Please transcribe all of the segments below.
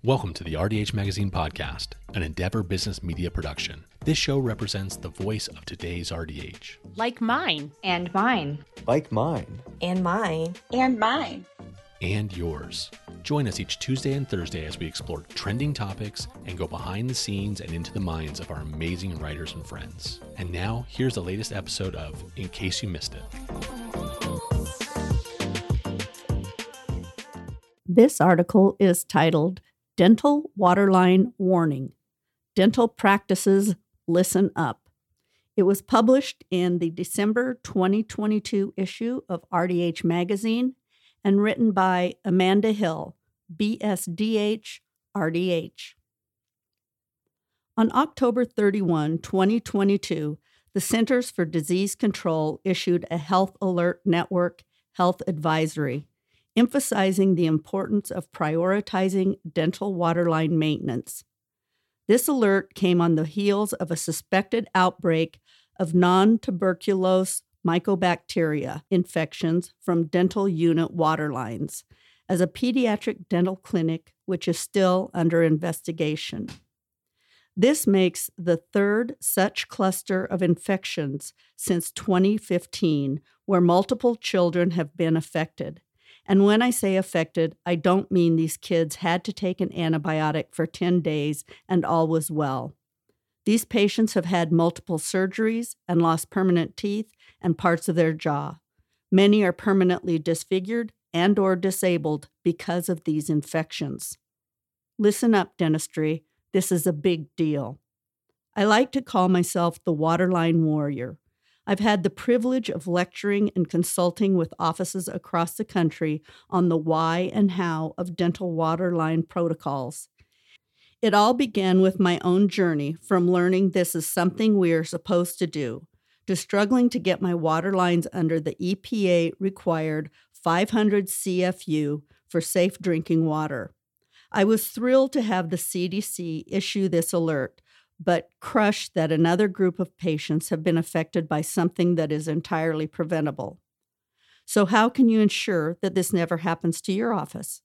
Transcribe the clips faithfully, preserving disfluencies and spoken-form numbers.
Welcome to the R D H Magazine podcast, an Endeavor Business Media production. This show represents the voice of today's R D H. Like mine. And mine. Like mine. And mine. And mine. And yours. Join us each Tuesday and Thursday as we explore trending topics and go behind the scenes and into the minds of our amazing writers and friends. And now, here's the latest episode of In Case You Missed It. This article is titled Dental Waterline Warning. Dental Practices Listen Up. It was published in the December twenty twenty-two issue of R D H Magazine and written by Amanda Hill, B S D H, R D H. On October thirty-first, twenty twenty-two, the Centers for Disease Control issued a Health Alert Network health advisory, emphasizing the importance of prioritizing dental waterline maintenance. This alert came on the heels of a suspected outbreak of non-tuberculous mycobacteria infections from dental unit waterlines, as a pediatric dental clinic which is still under investigation. This makes the third such cluster of infections since twenty fifteen, where multiple children have been affected. And when I say affected, I don't mean these kids had to take an antibiotic for ten days and all was well. These patients have had multiple surgeries and lost permanent teeth and parts of their jaw. Many are permanently disfigured and or disabled because of these infections. Listen up, dentistry. This is a big deal. I like to call myself the waterline warrior. I've had the privilege of lecturing and consulting with offices across the country on the why and how of dental waterline protocols. It all began with my own journey from learning this is something we are supposed to do, to struggling to get my waterlines under the E P A-required five hundred C F U for safe drinking water. I was thrilled to have the C D C issue this alert, but crushed that another group of patients have been affected by something that is entirely preventable. So how can you ensure that this never happens to your office?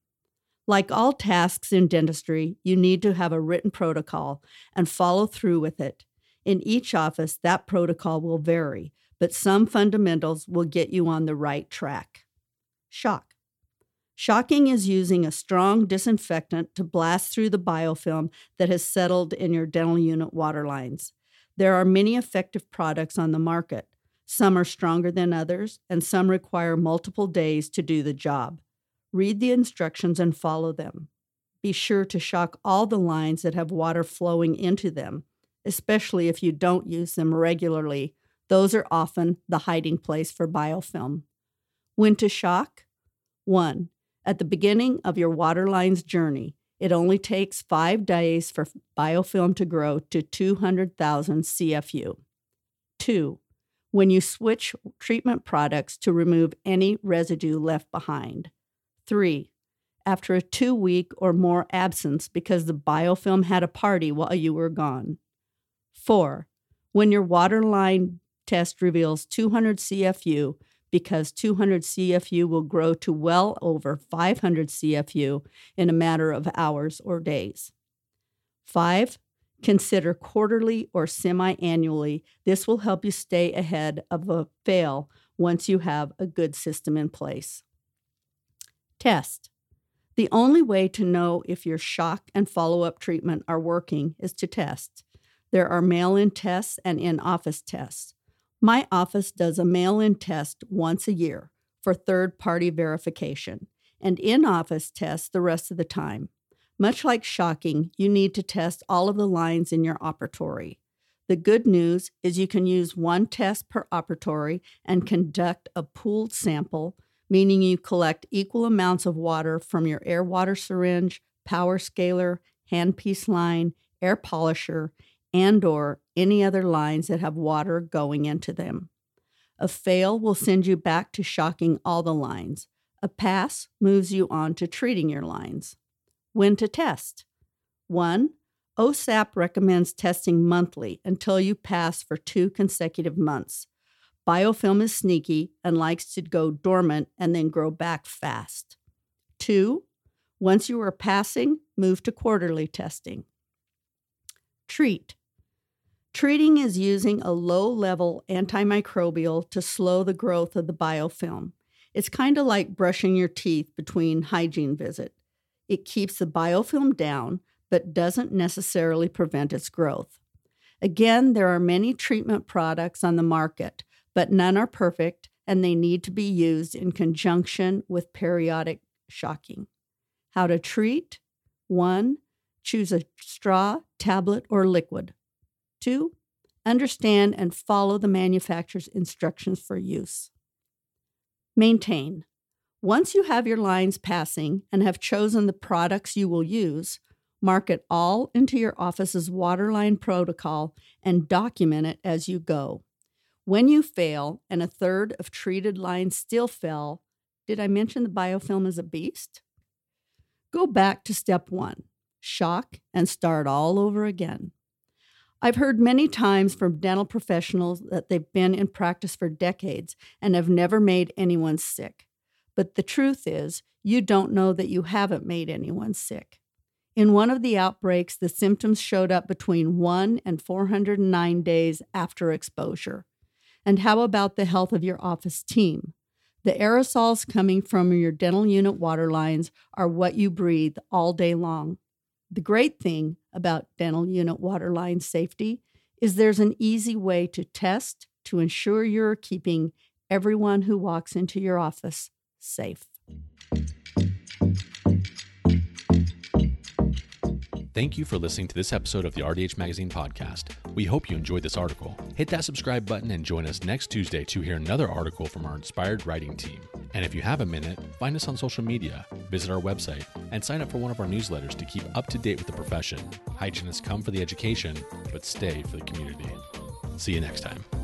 Like all tasks in dentistry, you need to have a written protocol and follow through with it. In each office, that protocol will vary, but some fundamentals will get you on the right track. Shock. Shocking is using a strong disinfectant to blast through the biofilm that has settled in your dental unit waterlines. There are many effective products on the market. Some are stronger than others, and some require multiple days to do the job. Read the instructions and follow them. Be sure to shock all the lines that have water flowing into them, especially if you don't use them regularly. Those are often the hiding place for biofilm. When to shock? One. At the beginning of your waterline's journey, it only takes five days for biofilm to grow to two hundred thousand C F U. Two, when you switch treatment products to remove any residue left behind. Three, after a two-week or more absence because the biofilm had a party while you were gone. Four, when your waterline test reveals two hundred C F U, because two hundred C F U will grow to well over five hundred C F U in a matter of hours or days. Five, consider quarterly or semi-annually. This will help you stay ahead of a fail once you have a good system in place. Test. The only way to know if your shock and follow-up treatment are working is to test. There are mail-in tests and in-office tests. My office does a mail-in test once a year for third-party verification, and in-office tests the rest of the time. Much like shocking, you need to test all of the lines in your operatory. The good news is you can use one test per operatory and conduct a pooled sample, meaning you collect equal amounts of water from your air water syringe, power scaler, handpiece line, air polisher, and or any other lines that have water going into them. A fail will send you back to shocking all the lines. A pass moves you on to treating your lines. When to test? One, O S A P recommends testing monthly until you pass for two consecutive months. Biofilm is sneaky and likes to go dormant and then grow back fast. Two, Once you are passing, move to quarterly testing. Treat. Treating is using a low-level antimicrobial to slow the growth of the biofilm. It's kind of like brushing your teeth between hygiene visits. It keeps the biofilm down, but doesn't necessarily prevent its growth. Again, there are many treatment products on the market, but none are perfect, and they need to be used in conjunction with periodic shocking. How to treat? One, choose a straw, tablet, or liquid. Two, understand and follow the manufacturer's instructions for use. Maintain. Once you have your lines passing and have chosen the products you will use, mark it all into your office's waterline protocol and document it as you go. When you fail and a third of treated lines still fail, did I mention the biofilm is a beast? Go back to step one, shock, and start all over again. I've heard many times from dental professionals that they've been in practice for decades and have never made anyone sick. But the truth is, you don't know that you haven't made anyone sick. In one of the outbreaks, the symptoms showed up between one and four hundred nine days after exposure. And how about the health of your office team? The aerosols coming from your dental unit water lines are what you breathe all day long. The great thing about dental unit water line safety is there's an easy way to test to ensure you're keeping everyone who walks into your office safe. Thank you for listening to this episode of the R D H Magazine podcast. We hope you enjoyed this article. Hit that subscribe button and join us next Tuesday to hear another article from our inspired writing team. And if you have a minute, find us on social media, visit our website, and sign up for one of our newsletters to keep up to date with the profession. Hygienists come for the education, but stay for the community. See you next time.